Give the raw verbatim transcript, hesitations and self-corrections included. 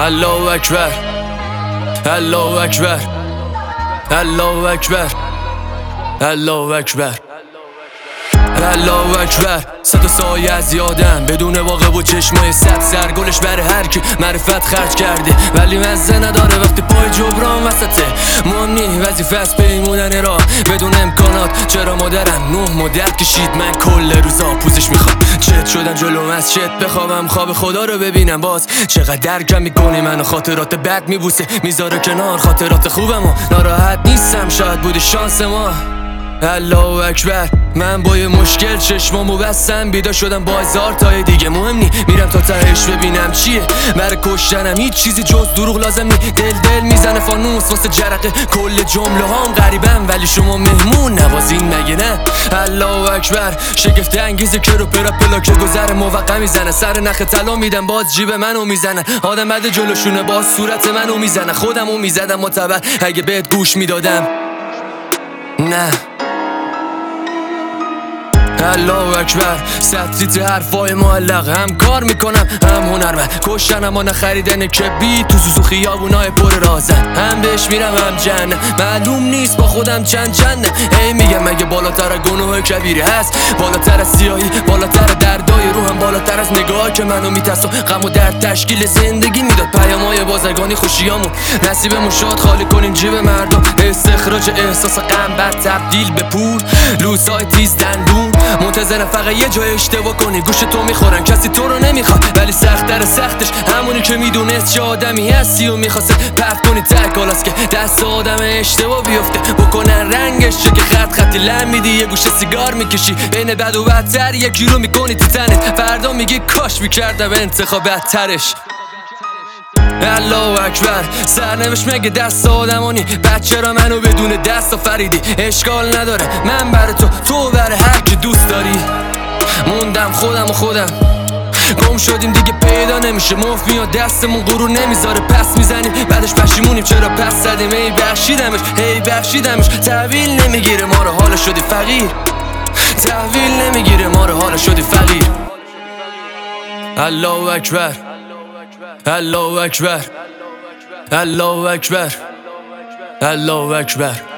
الله اکبر، الله اکبر، الله اکبر، الله اکبر، الله اکبر. صد سایه از یادم بدون واقع و چشمای صد سر گلش برای هر کی معرفت خرج کرده، ولی مزه نداره وقتی پای جبران وسطه. مهم نی وظیفه از پیمونن را بدون امکانات. چرا مادرم نه مدت کشید من کل روزا پوزش میخوام چت شدم جلوم از چت بخوابم خواب خدا رو ببینم. باز چقدر درکم میکنی منو، خاطرات بد میبوسه میذاره کنار خاطرات خوبم و ناراحت نیستم شاید بوده شانس ما. الله اکبر. من با یه مشکل چشمامو بستم بیدار شدم با هزار تای دیگه. مهم نی میرم تا تهش ببینم چیه برای کشتنم. هیچ چیزی جز دروغ لازم نی. دل دل میزنه فانوس واسه جرقه کل جمله هام غریبم ولی شما مهمون نوازین مگه نه؟ الله اکبر. شگفت انگیزه که رو پرا پلاکه گذر موقع میزنه. سر نخ طلا میدم باز جیب منو میزنه. آدم بده جلوشونه باز صورت منو میزنه. خودمو میزدم معتبر اگه بهت گوش میدادم. نه الله اکبر. ستریت حرفای معلق هم کار میکنم هم هنرمند. کشتن اما نخریدن که بی تو سوسو خیابونای پر رازن. هم بهش میرم هم جنه معلوم نیست با خودم چند چنده. هی میگم مگه بالاتر گناه کبیره هست، بالاتر از سیاهی بالاتر دردای روحم، بالاتر از نگاه که منو میترسه غم و درد تشکیل زندگی میداد. پیامای بازرگانی خوشیامون نصیبمون شاد خالی کنیم جیب مردم. استخراج احساس غم بعد تبدیل به پول لوسای تیز دندون. منتظرم فقط یه جای اشتباه کنی گوش تو میخورن کسی تو رو نمیخواد، ولی سخت‌تر سختش همونی که میدونست چه آدمی هستی و میخواسته پرت کنی تکالاست که دست آدم اشتباه بیفته بکنن رنگش چه که خط خطی لم میدی یه گوشه سیگار میکشی بین بد و بدتر یکی رو میکنی تو تنت. فردا میگی کاش میکردم انتخاب بدترش. الله اکبر. سرنوشت مگه دست آدمانی؟ بچه را منو بدون دست آفریدی. اشکال نداره من برای تو تو برای هر کی دوست داری. موندم خودم و خودم گم شدیم دیگه پیدا نمیشه. مفت میاد دستمون غرور نمیذاره پس میزنیم بعدش پشیمونیم چرا پس زدیم. ای بخشیدمش هی بخشیدمش. تحویل نمیگیره ما رو حالا شدی فقیر. تحویل نمیگیره ما رو حالا شدی فقیر. الله اکبر، الله اکبر، الله اکبر، الله اکبر.